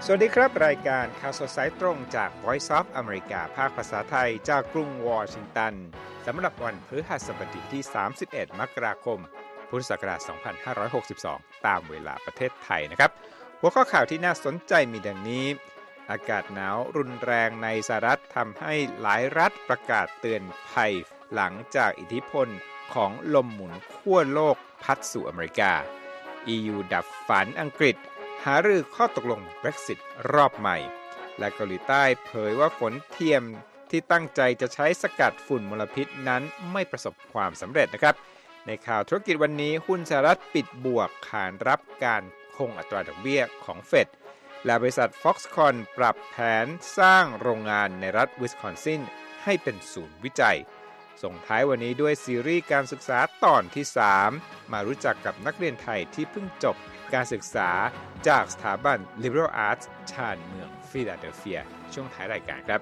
สวัสดีครับรายการข่าวสดสายตรงจาก Voice of America ภาคภาษาไทยจากกรุงวอชิงตันสำหรับวันพฤหัสบดีที่31มกราคมพุทธศักราช2562ตามเวลาประเทศไทยนะครับหัวข้อข่าวที่น่าสนใจมีดังนี้อากาศหนาวรุนแรงในสหรัฐทำให้หลายรัฐประกาศเตือนภัยหลังจากอิทธิพลของลมหมุนขั้วโลกพัดสู่อเมริกา EU ดับฝันอังกฤษหารือข้อตกลง Brexit รอบใหม่และเกาหลีใต้เผยว่าฝนเทียมที่ตั้งใจจะใช้สกัดฝุ่นมลพิษนั้นไม่ประสบความสำเร็จนะครับในข่าวธุรกิจวันนี้หุ้นสหรัฐปิดบวกขานรับการคงอัตราดอกเบี้ยของเฟดและบริษัท Foxconn ปรับแผนสร้างโรงงานในรัฐวิสคอนซินให้เป็นศูนย์วิจัยส่งท้ายวันนี้ด้วยซีรีส์การศึกษาตอนที่ 3 มารู้จักกับนักเรียนไทยที่เพิ่งจบการศึกษาจากสถาบัน Liberal Arts ชานเมืองฟิลาเดลเฟียช่วงท้ายรายการครับ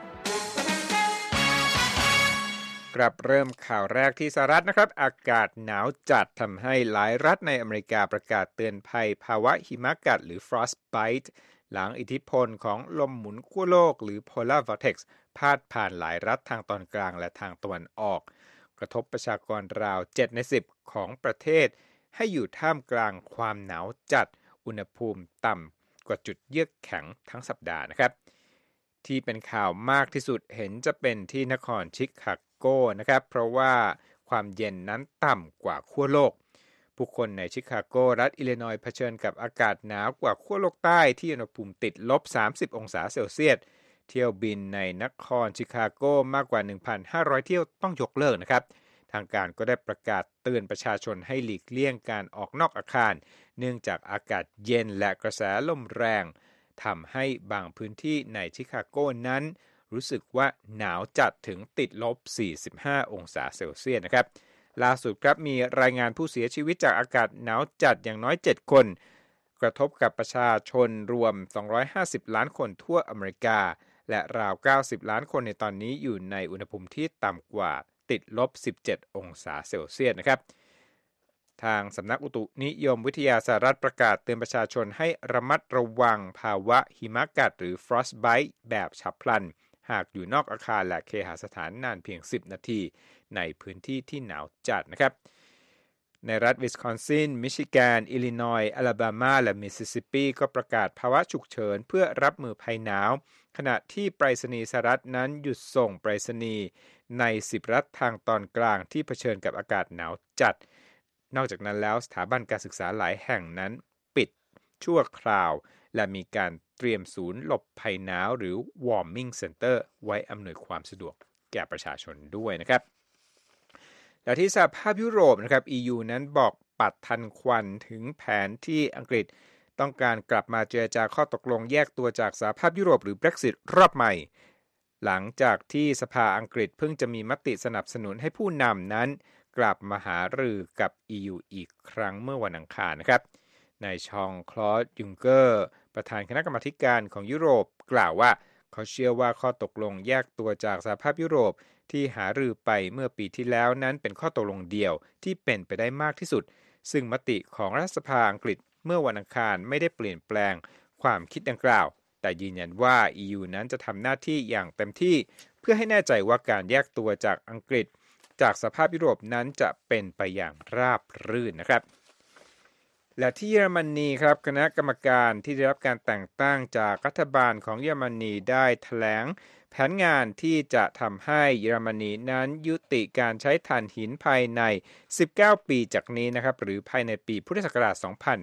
กลับเริ่มข่าวแรกที่สหรัฐนะครับอากาศหนาวจัดทำให้หลายรัฐในอเมริกาประกาศเตือนภัยภาวะหิมะกัดหรือ frostbite หลังอิทธิพลของลมหมุนขั้วโลกหรือ polar vortex พาดผ่านหลายรัฐทางตอนกลางและทางตะวันออกกระทบประชากรราว7ใน10ของประเทศให้อยู่ท่ามกลางความหนาวจัดอุณหภูมิต่ำกว่าจุดเยือกแข็งทั้งสัปดาห์นะครับที่เป็นข่าวมากที่สุดเห็นจะเป็นที่นครชิคาโกนะครับเพราะว่าความเย็นนั้นต่ำกว่าขั้วโลกผู้คนในชิคาโกรัฐอิลลินอยส์เผชิญกับอากาศหนาวกว่าขั้วโลกใต้ที่อุณหภูมิติดลบ30องศาเซลเซียสเที่ยวบินในนครชิคาโกมากกว่า 1,500 เที่ยวต้องยกเลิกนะครับทางการก็ได้ประกาศเตือนประชาชนให้หลีกเลี่ยงการออกนอกอาคารเนื่องจากอากาศเย็นและกระแสลมแรงทำให้บางพื้นที่ในชิคาโกนั้นรู้สึกว่าหนาวจัดถึงติดลบ45องศาเซลเซียสนะครับล่าสุดครับมีรายงานผู้เสียชีวิตจากอากาศหนาวจัดอย่างน้อย7คนกระทบกับประชาชนรวม250ล้านคนทั่วอเมริกาและราว90ล้านคนในตอนนี้อยู่ในอุณหภูมิที่ต่ำกว่าติดลบ17องศาเซลเซียสนะครับทางสำนักอุตุนิยมวิทยาสหรัฐประกาศเตือนประชาชนให้ระมัดระวังภาวะหิมะกัดหรือ frostbite แบบฉับพลันหากอยู่นอกอาคารและเคหสถานนานเพียง10นาทีในพื้นที่ที่หนาวจัดนะครับในรัฐวิสคอนซินมิชิแกนอิลลินอยส์อลาบามาและมิสซิสซิปปีก็ประกาศภาวะฉุกเฉินเพื่อรับมือภัยหนาวขณะที่ไปรษณีย์สหรัฐนั้นหยุดส่งไปรษณีย์ใน10รัฐทางตอนกลางที่เผชิญกับอากาศหนาวจัดนอกจากนั้นแล้วสถาบันการศึกษาหลายแห่งนั้นปิดชั่วคราวและมีการเตรียมศูนย์หลบภัยหนาวหรือ Warming Center ไว้อำนวยความสะดวกแก่ประชาชนด้วยนะครับและที่สหภาพยุโรปนะครับ EU นั้นบอกปัดทันควันถึงแผนที่อังกฤษต้องการกลับมาเจรจาข้อตกลงแยกตัวจากสหภาพยุโรปหรือ Brexit รอบใหม่หลังจากที่สภาอังกฤษเพิ่งจะมีมติสนับสนุนให้ผู้นำนั้นกลับมาหารือกับ EU อีกครั้งเมื่อวันอังคารนะครับนายชองคลอดยุงเกอร์ประธานคณะกรรมาการของยุโรปกล่าวว่าเขาเชื่อว่าข้อตกลงแยกตัวจากสหภาพยุโรปที่หารือไปเมื่อปีที่แล้วนั้นเป็นข้อตกลงเดียวที่เป็นไปได้มากที่สุดซึ่งมติของรัฐสภาอังกฤษเมื่อวันอังคารไม่ได้เปลี่ยนแปลงความคิดดังกล่าวแต่ยืนยันว่า EU นั้นจะทำหน้าที่อย่างเต็มที่เพื่อให้แน่ใจว่าการแยกตัวจากอังกฤษจากสหภาพยุโรปนั้นจะเป็นไปอย่างราบรื่นนะครับและที่เยอรมนีครับคณะกรรมการที่ได้รับการแต่งตั้งจากรัฐบาลของเยอรมนีได้แถลงแผนงานที่จะทำให้เยอรมนีนั้นยุติการใช้ถ่านหินภายใน19ปีจากนี้นะครับหรือภายในปีพุทธศักราช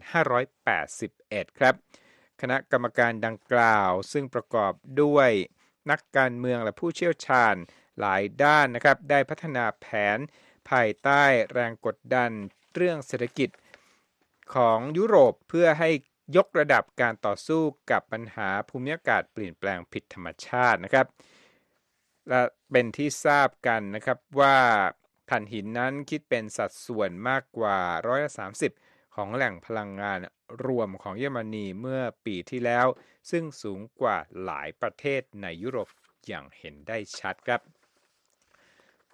2581ครับคณะกรรมการดังกล่าวซึ่งประกอบด้วยนักการเมืองและผู้เชี่ยวชาญหลายด้านนะครับได้พัฒนาแผนภายใต้แรงกดดันเรื่องเศรษฐกิจของยุโรปเพื่อให้ยกระดับการต่อสู้กับปัญหาภูมิอากาศเปลี่ยนแปลงผิดธรรมชาตินะครับและเป็นที่ทราบกันนะครับว่าถ่านหินนั้นคิดเป็นสัดส่วนมากกว่า30%ของแหล่งพลังงานรวมของเยอรมนีเมื่อปีที่แล้วซึ่งสูงกว่าหลายประเทศในยุโรปอย่างเห็นได้ชัดครับ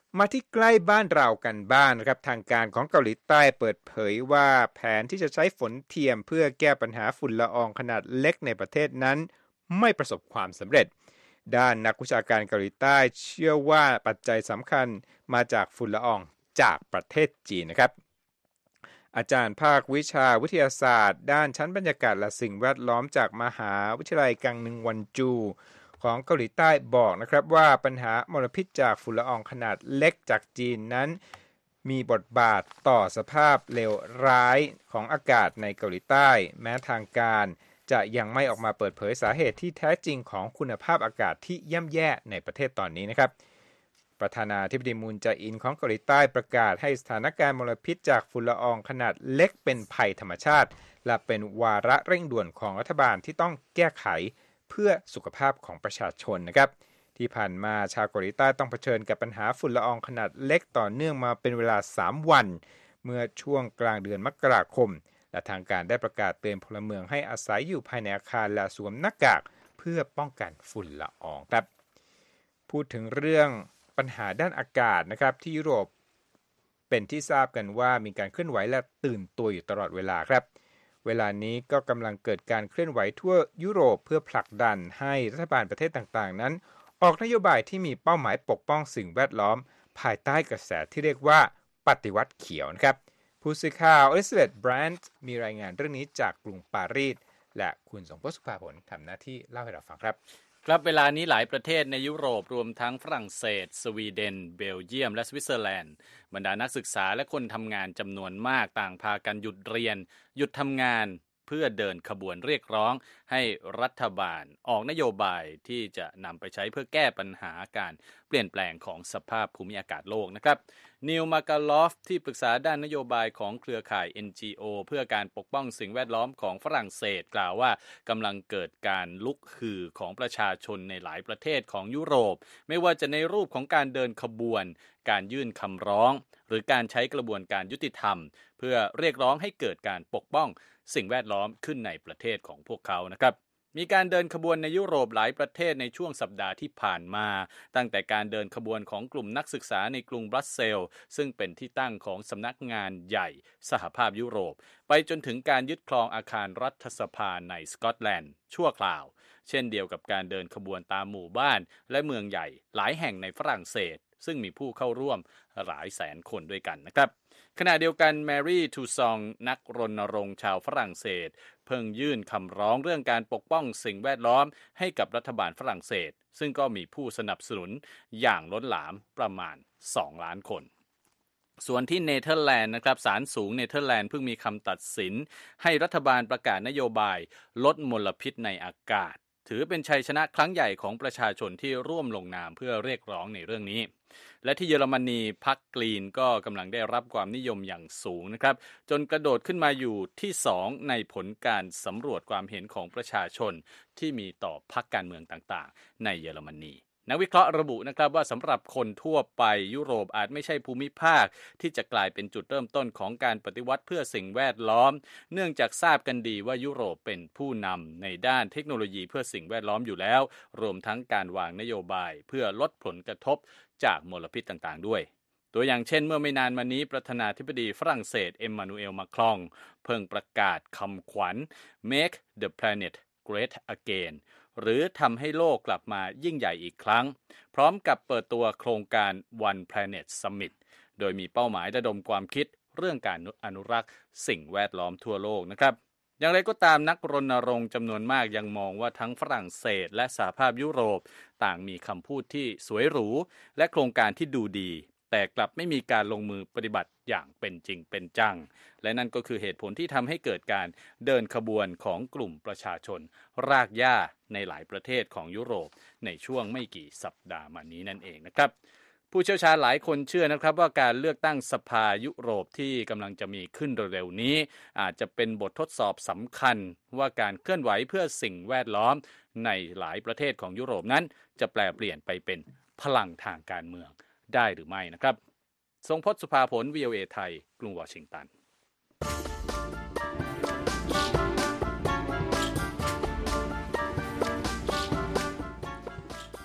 มาที่ใกล้บ้านเรากันบ้างนะครับทางการของเกาหลีใต้เปิดเผยว่าแผนที่จะใช้ฝนเทียมเพื่อแก้ปัญหาฝุ่นละอองขนาดเล็กในประเทศนั้นไม่ประสบความสำเร็จด้านนักวิชาการเกาหลีใต้เชื่อว่าปัจจัยสำคัญมาจากฝุ่นละอองจากประเทศจีนนะครับอาจารย์ภาควิชาวิทยาศาสตร์ด้านชั้นบรรยากาศและสิ่งแวดล้อมจากมหาวิทยาลัยกังนึงวันจูของเกาหลีใต้บอกนะครับว่าปัญหามลพิษจากฝุ่นละอองขนาดเล็กจากจีนนั้นมีบทบาทต่อสภาพเลวร้ายของอากาศในเกาหลีใต้แม้ทางการจะยังไม่ออกมาเปิดเผยสาเหตุที่แท้จริงของคุณภาพอากาศที่ย่ำแย่ในประเทศตอนนี้นะครับประธานาธิบดีมูนแจอินของเกาหลีใต้ประกาศให้สถานการณ์มลพิษจากฝุ่นละอองขนาดเล็กเป็นภัยธรรมชาติและเป็นวาระเร่งด่วนของรัฐบาลที่ต้องแก้ไขเพื่อสุขภาพของประชาชนนะครับที่ผ่านมาชาวเกาหลีใต้ต้องเผชิญกับปัญหาฝุ่นละอองขนาดเล็กต่อเนื่องมาเป็นเวลา3วันเมื่อช่วงกลางเดือนมกราคมและทางการได้ประกาศเตือนพลเมืองให้อาศัยอยู่ภายในอาคารและสวมหน้ากากเพื่อป้องกันฝุ่นละอองครับพูดถึงเรื่องปัญหาด้านอากาศนะครับที่ยุโรปเป็นที่ทราบกันว่ามีการเคลื่อนไหวและตื่นตัวอยู่ตลอดเวลาครับเวลานี้ก็กำลังเกิดการเคลื่อนไหวทั่วยุโรปเพื่อผลักดันให้รัฐบาลประเทศต่างๆนั้นออกนโยบายที่มีเป้าหมายปกป้องสิ่งแวดล้อมภายใต้กระแสที่เรียกว่าปฏิวัติเขียวนะครับผู้สื่อข่าวอลิซาเบธแบรนท์มีรายงานเรื่องนี้จากกรุงปารีสและคุณสมพศ สุภาผลทำหน้าที่เล่าให้เราฟังครับครับเวลานี้หลายประเทศในยุโรปรวมทั้งฝรั่งเศสสวีเดนเบลเยียมและสวิตเซอร์แลนด์บรรดานักศึกษาและคนทำงานจำนวนมากต่างพากันหยุดเรียนหยุดทำงานเพื่อเดินขบวนเรียกร้องให้รัฐบาลออกนโยบายที่จะนำไปใช้เพื่อแก้ปัญหาการเปลี่ยนแปลงของสภาพภูมิอากาศโลกนะครับนิลมาการลอฟที่ปรึกษาด้านนโยบายของเครือข่าย NGO เพื่อการปกป้องสิ่งแวดล้อมของฝรั่งเศสกล่าวว่ากำลังเกิดการลุกฮือของประชาชนในหลายประเทศของยุโรปไม่ว่าจะในรูปของการเดินขบวนการยื่นคำร้องหรือการใช้กระบวนการยุติธรรมเพื่อเรียกร้องให้เกิดการปกป้องสิ่งแวดล้อมขึ้นในประเทศของพวกเขานะครับมีการเดินขบวนในยุโรปหลายประเทศในช่วงสัปดาห์ที่ผ่านมาตั้งแต่การเดินขบวนของกลุ่มนักศึกษาในกรุงบรัสเซลส์ซึ่งเป็นที่ตั้งของสำนักงานใหญ่สหภาพยุโรปไปจนถึงการยึดครองอาคารรัฐสภาในสกอตแลนด์ชั่วคราวเช่นเดียวกับการเดินขบวนตามหมู่บ้านและเมืองใหญ่หลายแห่งในฝรั่งเศสซึ่งมีผู้เข้าร่วมหลายแสนคนด้วยกันนะครับขณะเดียวกันแมรี่ทูซองนักรณรงค์ชาวฝรั่งเศสเพิ่งยื่นคำร้องเรื่องการปกป้องสิ่งแวดล้อมให้กับรัฐบาลฝรั่งเศสซึ่งก็มีผู้สนับสนุนอย่างล้นหลามประมาณ2 ล้านคนส่วนที่เนเธอร์แลนด์นะครับศาลสูงเนเธอร์แลนด์เพิ่งมีคำตัดสินให้รัฐบาลประกาศนโยบายลดมลพิษในอากาศถือเป็นชัยชนะครั้งใหญ่ของประชาชนที่ร่วมลงนามเพื่อเรียกร้องในเรื่องนี้และที่เยอรมนีพรรคกรีนก็กำลังได้รับความนิยมอย่างสูงนะครับจนกระโดดขึ้นมาอยู่ที่2ในผลการสำรวจความเห็นของประชาชนที่มีต่อพรรคการเมืองต่างๆในเยอรมนีนักวิเคราะห์ระบุนะครับว่าสำหรับคนทั่วไปยุโรปอาจไม่ใช่ภูมิภาคที่จะกลายเป็นจุดเริ่มต้นของการปฏิวัติเพื่อสิ่งแวดล้อมเนื่องจากทราบกันดีว่ายุโรปเป็นผู้นำในด้านเทคโนโลยีเพื่อสิ่งแวดล้อมอยู่แล้วรวมทั้งการวางนโยบายเพื่อลดผลกระทบจากมลพิษต่างๆด้วยตัวอย่างเช่นเมื่อไม่นานมานี้ประธานาธิบดีฝรั่งเศสเอ็มมานูเอลมาครองเพิ่งประกาศคำขวัญ Make the Planet Great Againหรือทำให้โลกกลับมายิ่งใหญ่อีกครั้งพร้อมกับเปิดตัวโครงการ One Planet Summit โดยมีเป้าหมายระดมความคิดเรื่องการอนุรักษ์สิ่งแวดล้อมทั่วโลกนะครับอย่างไรก็ตามนักรณรงค์จำนวนมากยังมองว่าทั้งฝรั่งเศสและสหภาพยุโรปต่างมีคำพูดที่สวยหรูและโครงการที่ดูดีแต่กลับไม่มีการลงมือปฏิบัติอย่างเป็นจริงเป็นจังและนั่นก็คือเหตุผลที่ทำให้เกิดการเดินขบวนของกลุ่มประชาชนรากหญ้าในหลายประเทศของยุโรปในช่วงไม่กี่สัปดาห์มานี้นั่นเองนะครับผู้เชี่ยวชาญหลายคนเชื่อนะครับว่าการเลือกตั้งสภายุโรปที่กำลังจะมีขึ้นเร็วๆนี้อาจจะเป็นบททดสอบสำคัญว่าการเคลื่อนไหวเพื่อสิ่งแวดล้อมในหลายประเทศของยุโรปนั้นจะแปลเปลี่ยนไปเป็นพลังทางการเมืองได้หรือไม่นะครับทรงพจน์ สุภาผล VOA ไทยกรุงวอชิงตัน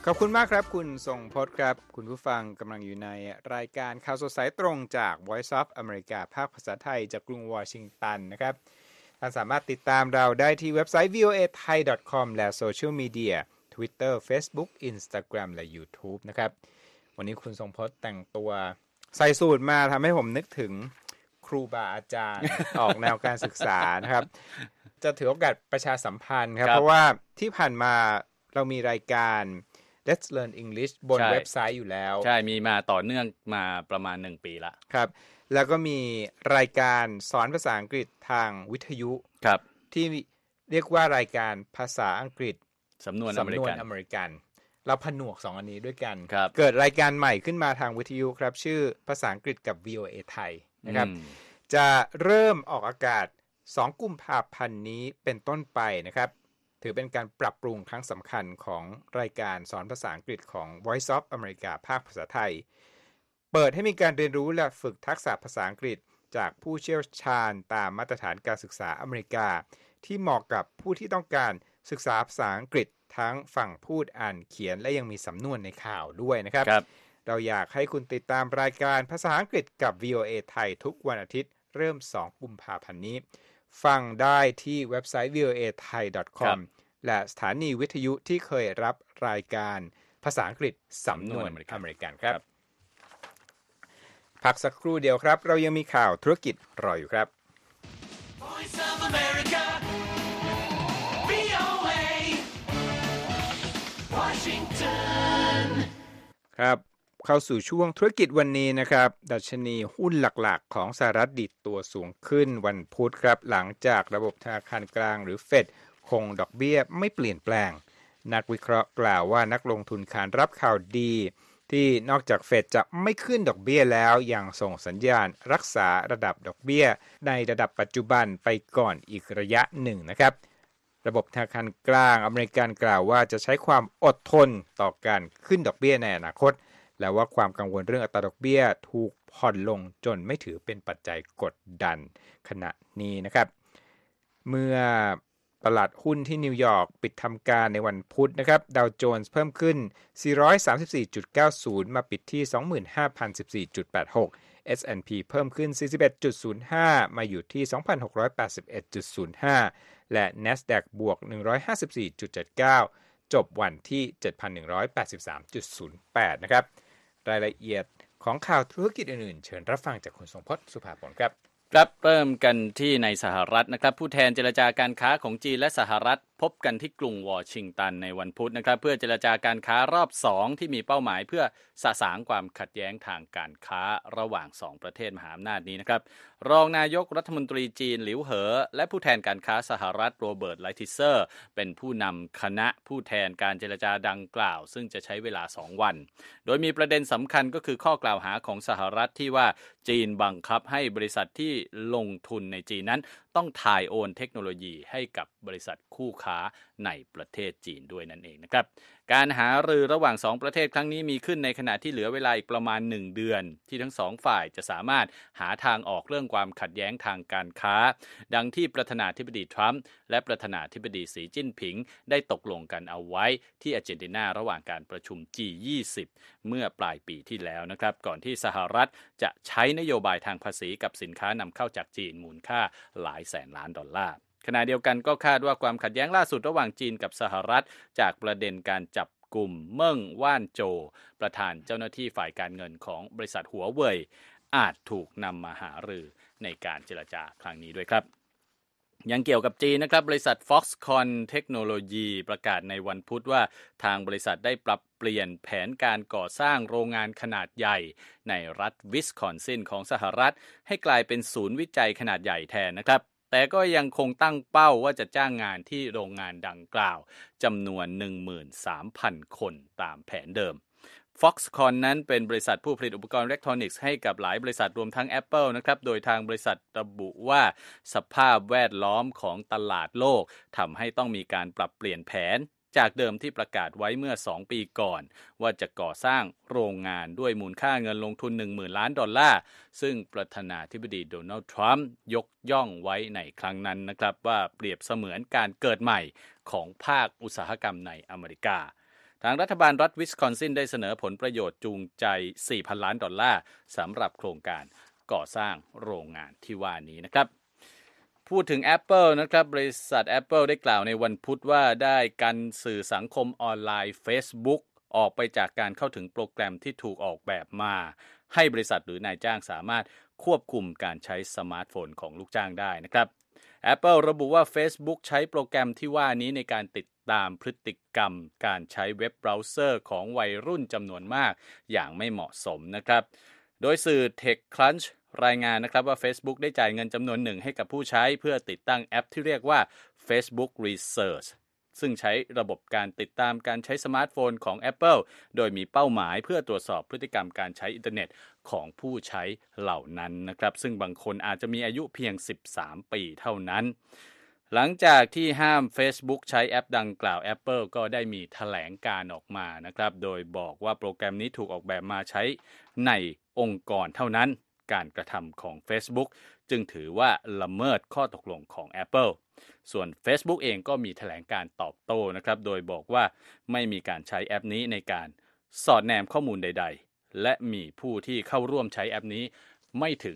ขอบคุณมากครับคุณทรงพจน์ครับคุณผู้ฟังกำลังอยู่ในรายการข่าวสดสายตรงจาก Voice of America ภาคภาษาไทยจากกรุงวอชิงตันนะครับท่านสามารถติดตามเราได้ที่เว็บไซต์ voathai.com และโซเชียลมีเดีย Twitter Facebook Instagram และ YouTube นะครับวันนี้คุณทรงพจน์แต่งตัวใส่สูทมาทำให้ผมนึกถึงครูบาอาจารย์ ออกแนวการศึกษานะครับจะถือโอกาสประชาสัมพันธ์ครับเพราะว่าที่ผ่านมาเรามีรายการ Let's Learn English บนเว็บไซต์อยู่แล้วใช่มีมาต่อเนื่องมาประมาณ1ปีละครับแล้วก็มีรายการสอนภาษาอังกฤษทางวิทยุครับที่เรียกว่ารายการภาษาอังกฤษสำนวนอเมริกันเราผนวก2อันนี้ด้วยกันเกิดรายการใหม่ขึ้นมาทางวิทยุครับชื่อภาษาอังกฤษกับ VOA ไทยนะครับจะเริ่มออกอากาศ2กุมภาพันธ์นี้เป็นต้นไปนะครับถือเป็นการปรับปรุงครั้งสำคัญของรายการสอนภาษาอังกฤษของ Voice of America ภาคภาษาไทยเปิดให้มีการเรียนรู้และฝึกทักษะภาษาอังกฤษจากผู้เชี่ยวชาญตามมาตรฐานการศึกษาอเมริกาที่เหมาะกับผู้ที่ต้องการศึกษาภาษาอังกฤษทั้งฝั่งพูดอ่านเขียนและยังมีสำนวนในข่าวด้วยนะครับเราอยากให้คุณติดตามรายการภาษาอังกฤษกับ VOA ไทยทุกวันอาทิตย์เริ่ม2กุมภาพันธ์นี้ฟังได้ที่เว็บไซต์ voathai.com และสถานีวิทยุที่เคยรับรายการภาษาอังกฤษสำนวนอเมริกันครับพักสักครู่เดียวครับเรายังมีข่าวธุรกิจรออยู่ครับ Voice of America VOA Washington ครับเข้าสู่ช่วงธุรกิจวันนี้นะครับดัชนีหุ้นหลักๆของสหรัฐดิดตัวสูงขึ้นวันพุธครับหลังจากระบบธนาคารกลางหรือเฟดคงดอกเบี้ยไม่เปลี่ยนแปลงนักวิเคราะห์กล่าวว่านักลงทุนขานรับข่าวดีที่นอกจากเฟดจะไม่ขึ้นดอกเบี้ยแล้วยังส่งสัญญาณรักษาระดับดอกเบี้ยในระดับปัจจุบันไปก่อนอีกระยะหนึ่งนะครับระบบธนาคารกลางอเมริกันกล่าวว่าจะใช้ความอดทนต่อการขึ้นดอกเบี้ยในอนาคตและว่าความกังวลเรื่องอัตราดอกเบี้ยถูกผ่อนลงจนไม่ถือเป็นปัจจัยกดดันขณะนี้นะครับเมื่อตลาดหุ้นที่นิวยอร์กปิดทำการในวันพุธนะครับดาวโจนส์เพิ่มขึ้น 434.90 มาปิดที่ 25,014.86 S&P เพิ่มขึ้น 41.05 มาอยู่ที่ 2,681.05 และ NASDAQ บวก 154.79 จบวันที่ 7,183.08 นะครับรายละเอียดของข่าวธุรกิจอื่นๆเชิญรับฟังจากคุณทรงพจน์สุภาพลครับเริ่มกันที่ในสหรัฐนะครับผู้แทนเจรจาการค้าของจีนและสหรัฐพบกันที่กรุงวอชิงตันในวันพุธนะครับเพื่อเจรจาการค้ารอบ2ที่มีเป้าหมายเพื่อสะสางความขัดแย้งทางการค้าระหว่าง2ประเทศมหาอำนาจนี้นะครับรองนายกรัฐมนตรีจีนหลิวเหอและผู้แทนการค้าสหรัฐโรเบิร์ตไลทิเซอร์เป็นผู้นำคณะผู้แทนการเจรจาดังกล่าวซึ่งจะใช้เวลา2วันโดยมีประเด็นสำคัญก็คือข้อกล่าวหาของสหรัฐที่ว่าจีนบังคับให้บริษัทที่ลงทุนในจีนนั้นต้องถ่ายโอนเทคโนโลยีให้กับบริษัทคู่ค้าในประเทศจีนด้วยนั่นเองนะครับการหารือระหว่าง2ประเทศครั้งนี้มีขึ้นในขณะที่เหลือเวลาอีกประมาณ1เดือนที่ทั้ง2ฝ่ายจะสามารถหาทางออกเรื่องความขัดแย้งทางการค้าดังที่ประธานาธิบดีทรัมป์และประธานาธิบดีสีจิ้นผิงได้ตกลงกันเอาไว้ที่อาร์เจนตินาระหว่างการประชุม G20 เมื่อปลายปีที่แล้วนะครับก่อนที่สหรัฐจะใช้นโยบายทางภาษีกับสินค้านำเข้าจากจีนมูลค่าหลายแสนล้านดอลลาร์ขณะเดียวกันก็คาดว่าความขัดแย้งล่าสุดระหว่างจีนกับสหรัฐจากประเด็นการจับกลุ่มเมิ่งว่านโจประธานเจ้าหน้าที่ฝ่ายการเงินของบริษัทหัวเว่ยอาจถูกนำมาหารือในการเจรจาครั้งนี้ด้วยครับยังเกี่ยวกับจีนนะครับบริษัท Foxconn เทคโนโลยีประกาศในวันพุธว่าทางบริษัทได้ปรับเปลี่ยนแผนการก่อสร้างโรงงานขนาดใหญ่ในรัฐวิสคอนซินของสหรัฐให้กลายเป็นศูนย์วิจัยขนาดใหญ่แทนนะครับแต่ก็ยังคงตั้งเป้าว่าจะจ้างงานที่โรงงานดังกล่าวจำนวน 13,000 คนตามแผนเดิม Foxconn นั้นเป็นบริษัทผู้ผลิตอุปกรณ์อิเล็กทรอนิกส์ให้กับหลายบริษัทรวมทั้ง Apple นะครับโดยทางบริษัทระบุว่าสภาพแวดล้อมของตลาดโลกทำให้ต้องมีการปรับเปลี่ยนแผนจากเดิมที่ประกาศไว้เมื่อ2ปีก่อนว่าจะก่อสร้างโรงงานด้วยมูลค่าเงินลงทุน 10,000 ล้านดอลลาร์ซึ่งประธานาธิบดีโดนัลด์ทรัมป์ยกย่องไว้ในครั้งนั้นนะครับว่าเปรียบเสมือนการเกิดใหม่ของภาคอุตสาหกรรมในอเมริกาทางรัฐบาลรัฐวิสคอนซินได้เสนอผลประโยชน์จูงใจ $4,000 ล้านสำหรับโครงการก่อสร้างโรงงานที่ว่านี้นะครับพูดถึง Apple นะครับบริษัท Apple ได้กล่าวในวันพุธว่าได้กันสื่อสังคมออนไลน์ Facebook ออกไปจากการเข้าถึงโปรแกรมที่ถูกออกแบบมาให้บริษัทหรือนายจ้างสามารถควบคุมการใช้สมาร์ทโฟนของลูกจ้างได้นะครับ Apple ระบุว่า Facebook ใช้โปรแกรมที่ว่านี้ในการติดตามพฤติกรรมการใช้เว็บเบราว์เซอร์ของวัยรุ่นจำนวนมากอย่างไม่เหมาะสมนะครับโดยสื่อ TechCrunch รายงานนะครับว่า Facebook ได้จ่ายเงินจำนวนหนึ่งให้กับผู้ใช้เพื่อติดตั้งแอปที่เรียกว่า Facebook Research ซึ่งใช้ระบบการติดตามการใช้สมาร์ทโฟนของ Apple โดยมีเป้าหมายเพื่อตรวจสอบพฤติกรรมการใช้อินเทอร์เน็ตของผู้ใช้เหล่านั้นนะครับซึ่งบางคนอาจจะมีอายุเพียง13 ปีเท่านั้นหลังจากที่ห้าม Facebook ใช้แอปดังกล่าว Apple ก็ได้มีแถลงการออกมานะครับโดยบอกว่าโปรแกรมนี้ถูกออกแบบมาใช้ในองค์กรเท่านั้นการกระทำของ Facebook จึงถือว่าละเมิดข้อตกลงของ Apple ส่วน Facebook เองก็มีแถลงการตอบโต้นะครับโดยบอกว่าไม่มีการใช้แอปนี้ในการสอดแนมข้อมูลใดๆและมีผู้ที่เข้าร่วมใช้แอปนี้ไม่ถึง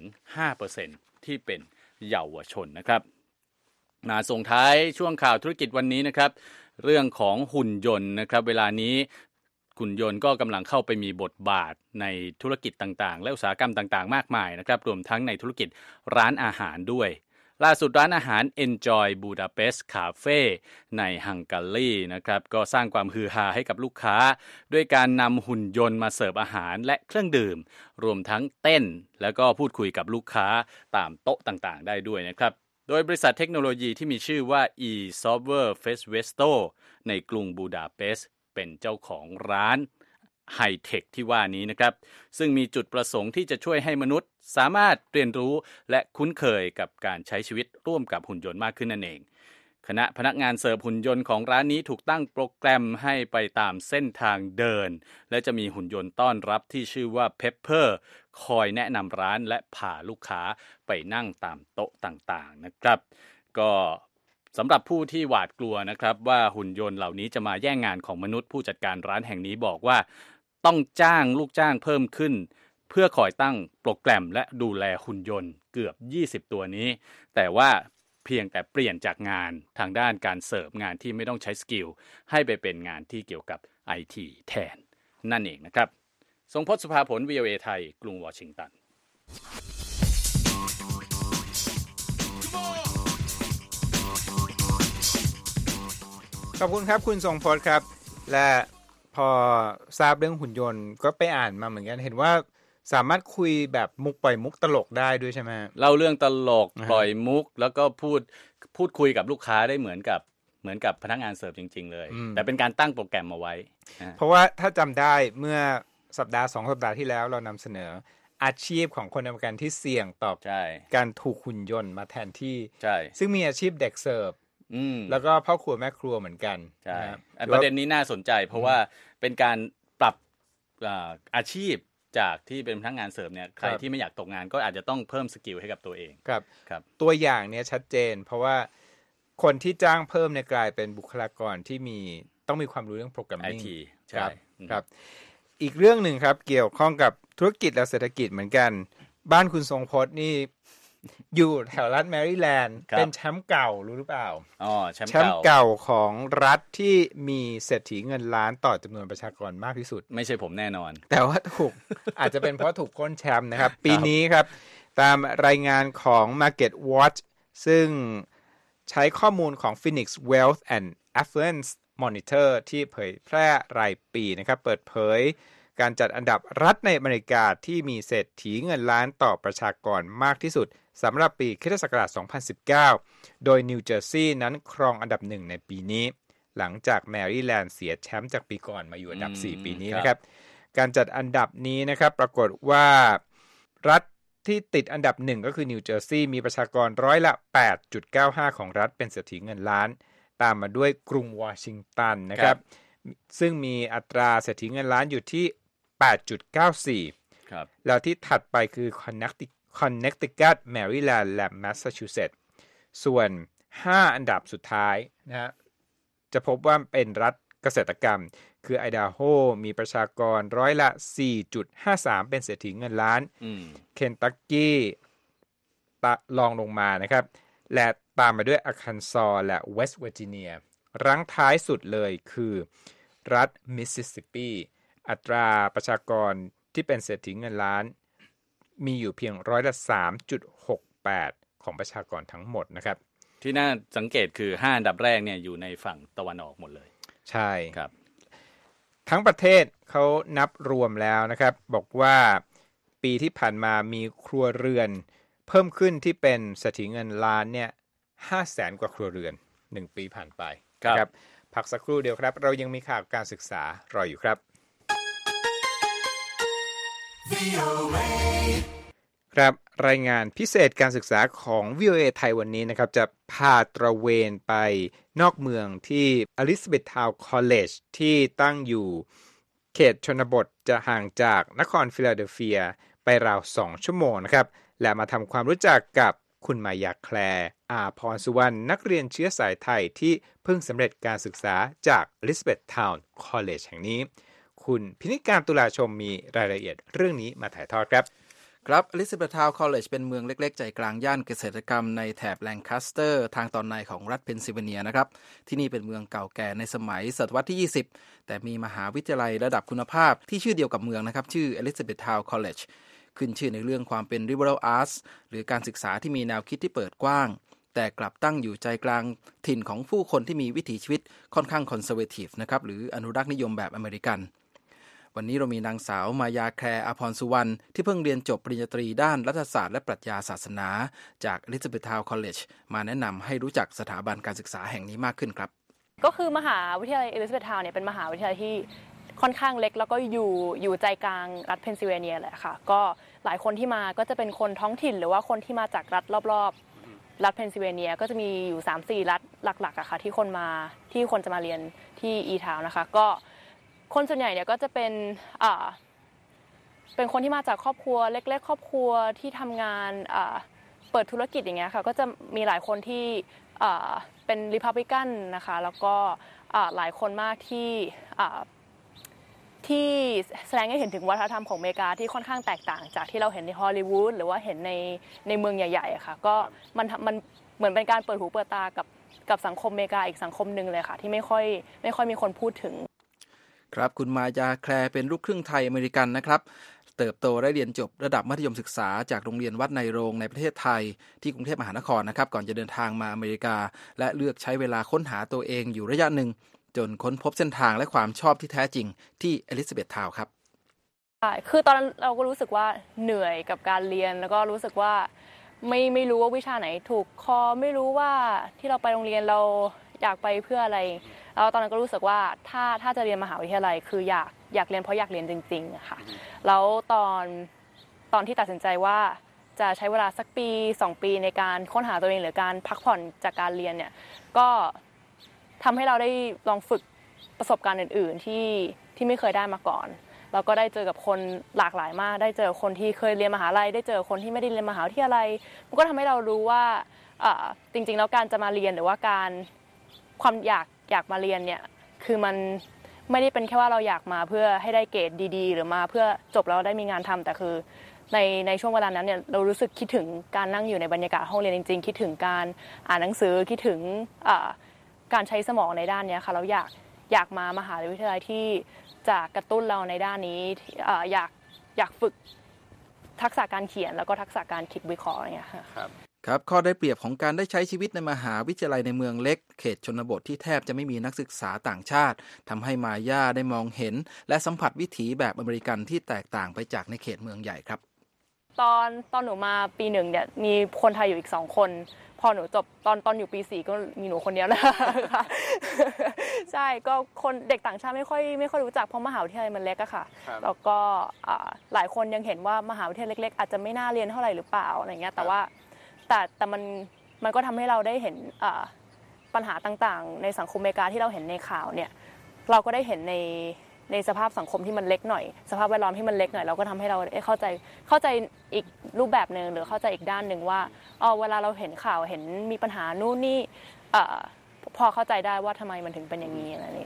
5% ที่เป็นเยาวชนนะครับมาส่งท้ายช่วงข่าวธุรกิจวันนี้นะครับเรื่องของหุ่นยนต์นะครับเวลานี้หุ่นยนต์ก็กำลังเข้าไปมีบทบาทในธุรกิจต่างๆและอุตสาหกรรมต่างๆมากมายนะครับรวมทั้งในธุรกิจร้านอาหารด้วยล่าสุดร้านอาหาร Enjoy Budapest Cafe ในฮังการีนะครับก็สร้างความฮือฮาให้กับลูกค้าด้วยการนำหุ่นยนต์มาเสิร์ฟอาหารและเครื่องดื่มรวมทั้งเต้นแล้วก็พูดคุยกับลูกค้าตามโต๊ะต่างๆได้ด้วยนะครับโดยบริษัทเทคโนโลยีที่มีชื่อว่า eSoftware Festo ในกรุงบูดาเปสต์เป็นเจ้าของร้านไฮเทคที่ว่านี้นะครับซึ่งมีจุดประสงค์ที่จะช่วยให้มนุษย์สามารถเรียนรู้และคุ้นเคยกับการใช้ชีวิตร่วมกับหุ่นยนต์มากขึ้นนั่นเองคณะพนักงานเสิร์ฟหุ่นยนต์ของร้านนี้ถูกตั้งโปรแกรมให้ไปตามเส้นทางเดินและจะมีหุ่นยนต์ต้อนรับที่ชื่อว่า Pepper คอยแนะนำร้านและพาลูกค้าไปนั่งตามโต๊ะต่างๆนะครับก็สำหรับผู้ที่หวาดกลัวนะครับว่าหุ่นยนต์เหล่านี้จะมาแย่งงานของมนุษย์ผู้จัดการร้านแห่งนี้บอกว่าต้องจ้างลูกจ้างเพิ่มขึ้นเพื่อคอยตั้งโปรแกรมและดูแลหุ่นยนต์เกือบ20ตัวนี้แต่ว่าเพียงแต่เปลี่ยนจากงานทางด้านการเสิร์ฟงานที่ไม่ต้องใช้สกิลให้ไปเป็นงานที่เกี่ยวกับ IT แทนนั่นเองนะครับทรงพจน์ สุภาผล VOA ไทยกรุงวอชิงตันขอบคุณครับคุณทรงพจน์ครับและพอทราบเรื่องหุ่นยนต์ก็ไปอ่านมาเหมือนกันเห็นว่าสามารถคุยแบบมุกปล่อยมุกตลกได้ด้วยใช่ไหมเล่าเรื่องตลกปล่อยมุกแล้วก็พูดคุยกับลูกค้าได้เหมือนกับพนักงานเสิร์ฟจริงๆเลยแต่เป็นการตั้งโปรแกรมมาไว้เพราะว่าถ้าจำได้เมื่อสัปดาห์2สัปดาห์ที่แล้วเรานำเสนออาชีพของคนทำงานที่เสี่ยงต่อการถูกหุ่นยนต์มาแทนที่ซึ่งมีอาชีพเด็กเสิร์ฟแล้วก็พ่อครัวแม่ครัวเหมือนกันใช่ประเด็นนี้น่าสนใจเพราะว่าเป็นการปรับอาชีพจากที่เป็นพนักงานเสิร์ฟเนี่ยใครที่ไม่อยากตกงานก็อาจจะต้องเพิ่มสกิลให้กับตัวเองครับตัวอย่างเนี้ยชัดเจนเพราะว่าคนที่จ้างเพิ่มเนี่ยกลายเป็นบุคลากรที่ต้องมีความรู้เรื่องโปรแกรมมิ่ง IT ใช่ครับอีกเรื่องหนึ่งครับเกี่ยวข้องกับธุรกิจและเศรษฐกิจเหมือนกันบ้านคุณทรงพจน์นี่อยู่แถวรัฐแมริแลนด์เป็นแชมป์เก่ารู้หรือเปล่าแชมป์เก่าของรัฐที่มีเศรษฐีเงินล้านต่อจำนวนประชากรมากที่สุดไม่ใช่ผมแน่นอนแต่ว่าอาจจะเป็นเพราะถูกค้นแชมป์นะครับปีนี้ครับตามรายงานของ Market Watch ซึ่งใช้ข้อมูลของ Phoenix Wealth and Affluence Monitor ที่เผยแพร่รายปีนะครับเปิดเผยการจัดอันดับรัฐในอเมริกาที่มีเศรษฐีเงินล้านต่อประชากรมากที่สุดสำหรับปีค.ศ. 2019โดยนิวเจอร์ซีย์นั้นครองอันดับ1ในปีนี้หลังจากแมริแลนด์เสียแชมป์จากปีก่อนมาอยู่อันดับ4ปีนี้นะครับการจัดอันดับนี้นะครับปรากฏว่ารัฐที่ติดอันดับ1ก็คือนิวเจอร์ซีย์มีประชากรร้อยละ 8.95 ของรัฐเป็นเศรษฐีเงินล้านตามมาด้วยกรุงวอชิงตันนะครับซึ่งมีอัตราเศรษฐีเงินล้านอยู่ที่ 8.94 ครับแล้วที่ถัดไปคือ Connecticut Maryland และ Massachusetts ส่วน5อันดับสุดท้ายนะฮะจะพบว่าเป็นรัฐเกษตรกรรมคือไอดาโฮมีประชากรร้อยละ 4.53 เป็นเศรษฐีเงินล้านเคนตักกี้รองลงมานะครับและตามมาด้วยอาคันซอและเวสต์เวอร์จิเนียรั้งท้ายสุดเลยคือรัฐมิสซิสซิปปีอัตราประชากรที่เป็นเศรษฐีเงินล้านมีอยู่เพียงร้อยละ 3.68 ของประชากรทั้งหมดนะครับที่น่าสังเกตคือ5อันดับแรกเนี่ยอยู่ในฝั่งตะวันออกหมดเลยใช่ครับทั้งประเทศเขานับรวมแล้วนะครับบอกว่าปีที่ผ่านมามีครัวเรือนเพิ่มขึ้นที่เป็นเศรษฐีเงินล้านเนี่ย 500,000 กว่าครัวเรือน1ปีผ่านไปครับพักสักครู่เดียวครับเรายังมีข่าวการศึกษารออยู่ครับครับรายงานพิเศษการศึกษาของ VOA ไทยวันนี้นะครับจะพาตระเวนไปนอกเมืองที่ Elizabethtown College ที่ตั้งอยู่เขตชนบทจะห่างจากนครฟิลาเดลเฟียไปราว2ชั่วโมงนะครับและมาทำความรู้จักกับคุณมายาแคลร์อาพรสุวรรณนักเรียนเชื้อสายไทยที่เพิ่งสำเร็จการศึกษาจาก Elizabethtown College แห่งนี้คุณพินิการตุลาชมมีรายละเอียดเรื่องนี้มาถ่ายทอดครับครับ Elizabethtown College เป็นเมืองเล็กๆใจกลางย่านเกษตรกรรมในแถบแลงคาสเตอร์ทางตอนในของรัฐเพนซิลเวเนียนะครับที่นี่เป็นเมืองเก่าแก่ในสมัยศตวรรษที่20แต่มีมหาวิทยาลัยระดับคุณภาพที่ชื่อเดียวกับเมืองนะครับชื่อ Elizabethtown College ขึ้นชื่อในเรื่องความเป็น liberal arts หรือการศึกษาที่มีแนวคิดที่เปิดกว้างแต่กลับตั้งอยู่ใจกลางถิ่นของผู้คนที่มีวิถีชีวิตค่อนข้างคอนเซอร์เวทีฟนะครับหรืออนุรักษ์นิยมแบบอเมริกันวันนี้เรามีนางสาวมายาแคลร์อาพรสุวรรณที่เพิ่งเรียนจบปริญญาตรีด้านรัฐศาสตร์และปรัชญาศาสนาจาก Elizabethtown College มาแนะนำให้รู้จักสถาบันการศึกษาแห่งนี้มากขึ้นครับก็คือมหาวิทยาลัย Elizabethtown เนี่ยเป็นมหาวิทยาลัยที่ค่อนข้างเล็กแล้วก็อยู่ใจกลางรัฐเพนซิลเวเนียแหละค่ะก็หลายคนที่มาก็จะเป็นคนท้องถิ่นหรือว่าคนที่มาจากรัฐรอบๆรัฐเพนซิลเวเนียก็จะมีอยู่ 3-4 รัฐหลักๆอะค่ะที่คนจะมาเรียนที่ E-Town นะคะก็คนส่วนใหญ่เนี่ยก็จะเป็นคนที่มาจากครอบครัวเล็กๆครอบครัวที่ทำงานเปิดธุรกิจอย่างเงี้ยค่ะก็จะมีหลายคนที่เป็น Republican นะคะแล้วก็หลายคนมากที่แสดงให้เห็นถึงวัฒนธรรมของอเมริกาที่ค่อนข้างแตกต่างจากที่เราเห็นในฮอลลีวูดหรือว่าเห็นในเมืองใหญ่ๆอะค่ะก็มันเหมือนเป็นการเปิดหูเปิดตากับสังคมอเมริกาอีกสังคมนึงเลยค่ะที่ไม่ค่อยมีคนพูดถึงครับคุณมายาแคลร์เป็นลูกครึ่งไทยอเมริกันนะครับเติบโตและเรียนจบระดับมัธยมศึกษาจากโรงเรียนวัดไนโรงในประเทศไทยที่กรุงเทพมหานครนะครับก่อนจะเดินทางมาอเมริกาและเลือกใช้เวลาค้นหาตัวเองอยู่ระยะหนึ่งจนค้นพบเส้นทางและความชอบที่แท้จริงที่ Elizabethtown ครับใช่คือตอนนั้นเราก็รู้สึกว่าเหนื่อยกับการเรียนแล้วก็รู้สึกว่าไม่รู้ว่าวิชาไหนถูกคอไม่รู้ว่าที่เราไปโรงเรียนเราอยากไปเพื่ออะไรแล้วตอนนั้นก็รู้สึกว่าถ้าจะเรียนมหาวิทยาลัยคืออยากเรียนเพราะอยากเรียนจริงๆอะค่ะแล้วตอนที่ตัดสินใจว่าจะใช้เวลาสักปี2ปีในการค้นหาตัวเองหรือการพักผ่อนจากการเรียนเนี่ยก็ทำให้เราได้ลองฝึกประสบการณ์อื่นๆที่ไม่เคยได้มาก่อนเราก็ได้เจอกับคนหลากหลายมากได้เจอคนที่เคยเรียนมหาลัยได้เจอคนที่ไม่ได้เรียนมหาวิทยาลัยมันก็ทำให้เรารู้ว่าจริงๆแล้วการจะมาเรียนหรือว่าการความอยากมาเรียนเนี่ยคือมันไม่ได้เป็นแค่ว่าเราอยากมาเพื่อให้ได้เกรดดีๆหรือมาเพื่อจบแล้วได้มีงานทำแต่คือในช่วงเวลานั้นเนี่ยเรารู้สึกคิดถึงการนั่งอยู่ในบรรยากาศห้องเรียนจริงๆคิดถึงการอ่านหนังสือคิดถึงการใช้สมองในด้านนี้ค่ะเราอยากมามหาวิทยาลัยที่จะกระตุ้นเราในด้านนี้อยากฝึกทักษะการเขียนแล้วก็ทักษะการคิดวิเคราะห์อะไรอย่างเงี้ยค่ะครับข้อได้เปรียบของการได้ใช้ชีวิตในมหาวิทยาลัยในเมืองเล็กเขตชนบทที่แทบจะไม่มีนักศึกษาต่างชาติทำให้มาย่าได้มองเห็นและสัมผัสวิถีแบบอเมริกันที่แตกต่างไปจากในเขตเมืองใหญ่ครับตอนหนูมาปี1เนี่ยมีคนไทยอยู่อีก2คนพอหนูจบตอนอยู่ปี4ก็มีหนูคนเดียวนะคะใช่ก็คนเด็กต่างชาติไม่ค่อยรู้จักเพราะมหาวิทยาลัยมันเล็กอะค่ะแล้วก็หลายคนยังเห็นว่ามหาวิทยาลัยเล็กๆอาจจะไม่น่าเรียนเท่าไหร่หรือเปล่าอะไรเงี้ยแต่มันก็ทำให้เราได้เห็นปัญหาต่างๆในสังคมอเมริกาที่เราเห็นในข่าวเนี่ยเราก็ได้เห็นในสภาพสังคมที่มันเล็กหน่อยสภาพแวดล้อมที่มันเล็กหน่อยเราก็ทำให้เราเข้าใจอีกรูปแบบนึงหรือเข้าใจอีกด้านนึงว่าเวลาเราเห็นข่าวเห็นมีปัญหานู่นนี่พอเข้าใจได้ว่าทำไมมันถึงเป็นอย่างนี้อะไรนี่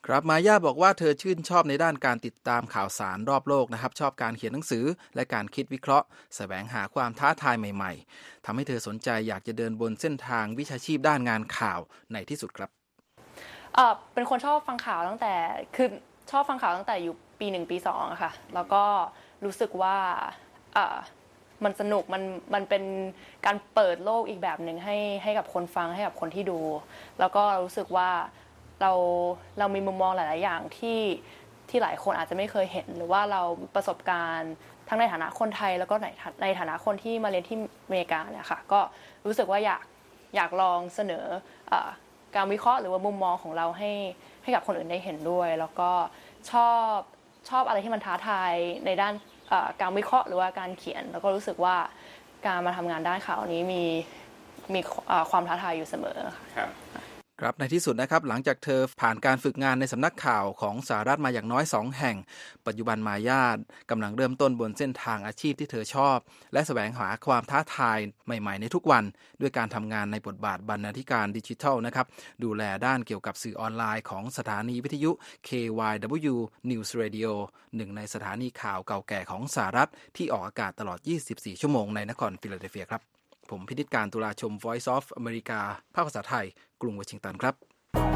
ครับมาย่าบอกว่าเธอชื่นชอบในด้านการติดตามข่าวสารรอบโลกนะครับชอบการเขียนหนังสือและการคิดวิเคราะห์แสวงหาความท้าทายใหม่ๆทำให้เธอสนใจอยากจะเดินบนเส้นทางวิชาชีพด้านงานข่าวในที่สุดครับเป็นคนชอบฟังข่าวตั้งแต่คือชอบฟังข่าวตั้งแต่อยู่ปี1ปี2อะค่ะแล้วก็รู้สึกว่ามันสนุกมันเป็นการเปิดโลกอีกแบบหนึ่งให้กับคนฟังให้กับคนที่ดูแล้วก็รู้สึกว่าเรามีมุมมองหลายๆอย่างที่หลายคนอาจจะไม่เคยเห็นหรือว่าเราประสบการณ์ทั้งในฐานะคนไทยแล้วก็ในฐานะคนที่มาเรียนที่อเมริกาเนี่ยค่ะก็รู้สึกว่าอยากลองเสนอการวิเคราะห์หรือว่ามุมมองของเราให้กับคนอื่นได้เห็นด้วยแล้วก็ชอบอะไรที่มันท้าทายในด้านการวิเคราะห์หรือว่าการเขียนแล้วก็รู้สึกว่าการมาทำงานด้านข่าวนี้มีความท้าทายอยู่เสมอค่ะครับในที่สุดนะครับหลังจากเธอผ่านการฝึกงานในสำนักข่าวของสหรัฐมาอย่างน้อย2แห่งปัจจุบันมาย่ากำลังเริ่มต้นบนเส้นทางอาชีพที่เธอชอบและแสวงหาความท้าทายใหม่ๆในทุกวันด้วยการทำงานในบทบาทบรรณาธิการดิจิทัลนะครับดูแลด้านเกี่ยวกับสื่อออนไลน์ของสถานีวิทยุ KYW News Radio หนึ่งในสถานีข่าวเก่าแก่ของสหรัฐที่ออกอากาศตลอด24ชั่วโมงในนครฟิลาเดลเฟียครับผมพินิจการตุลาชม Voice of America ภาคภาษาไทยกรุงวอชิงตันครับ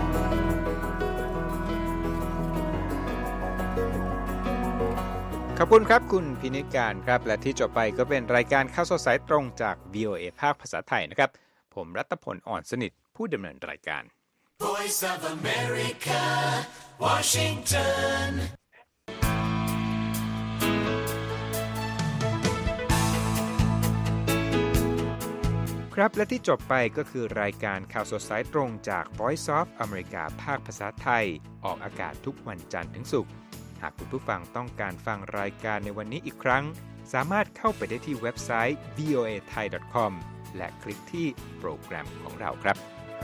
ขอบคุณครับคุณพินิจการครับและที่จบไปก็เป็นรายการข่าวสดสายตรงจาก VOA ภาคภาษาไทยนะครับผมรัตพล อ่อนสนิทผู้ดำเนินรายการ Voice of America Washington ครับและที่จบไปก็คือรายการข่าวสดสายตรงจาก Voice of America ภาคภาษาไทยออกอากาศทุกวันจันทร์ถึงศุกร์หากคุณผู้ฟังต้องการฟังรายการในวันนี้อีกครั้งสามารถเข้าไปได้ที่เว็บไซต์ voathai.com และคลิกที่โปรแกรมของเราครับ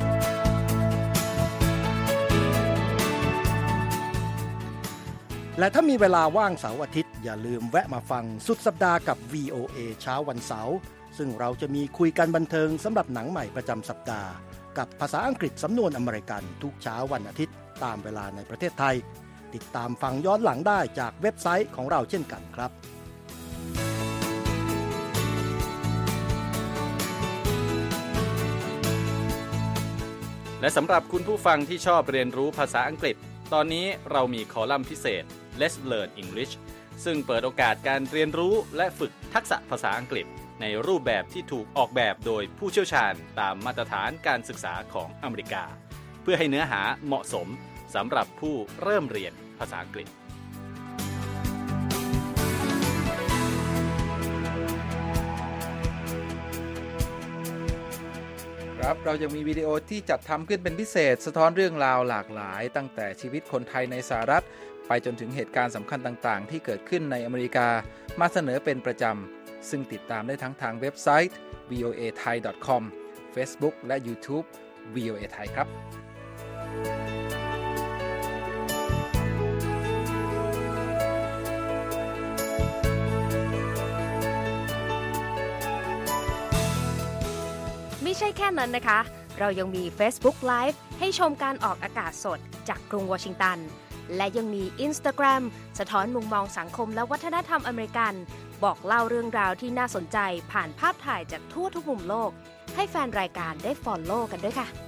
และถ้ามีเวลาว่างเสาร์อาทิตย์อย่าลืมแวะมาฟังสุดสัปดาห์กับ VOA เช้าวันเสาร์ซึ่งเราจะมีคุยกันบันเทิงสำหรับหนังใหม่ประจำสัปดาห์กับภาษาอังกฤษสำนวนอเมริกันทุกเช้าวันอาทิตย์ตามเวลาในประเทศไทยติดตามฟังย้อนหลังได้จากเว็บไซต์ของเราเช่นกันครับและสำหรับคุณผู้ฟังที่ชอบเรียนรู้ภาษาอังกฤษตอนนี้เรามีคอลัมน์พิเศษ Let's Learn English ซึ่งเปิดโอกาสการเรียนรู้และฝึกทักษะภาษาอังกฤษในรูปแบบที่ถูกออกแบบโดยผู้เชี่ยวชาญตามมาตรฐานการศึกษาของอเมริกาเพื่อให้เนื้อหาเหมาะสมสำหรับผู้เริ่มเรียนภาษาอังกฤษครับเรายังมีวิดีโอที่จัดทำขึ้นเป็นพิเศษสะท้อนเรื่องราวหลากหลายตั้งแต่ชีวิตคนไทยในสหรัฐไปจนถึงเหตุการณ์สำคัญต่างๆที่เกิดขึ้นในอเมริกามาเสนอเป็นประจำซึ่งติดตามได้ทั้งทางเว็บไซต์ voathai.com Facebook และ YouTube VOA Thai ครับไม่ใช่แค่นั้นนะคะเรายังมี Facebook Live ให้ชมการออกอากาศสดจากกรุงวอชิงตันและยังมี Instagram สะท้อนมุมมองสังคมและวัฒนธรรมอเมริกันบอกเล่าเรื่องราวที่น่าสนใจผ่านภาพถ่ายจากทั่วทุกมุมโลกให้แฟนรายการได้ follow กันด้วยค่ะ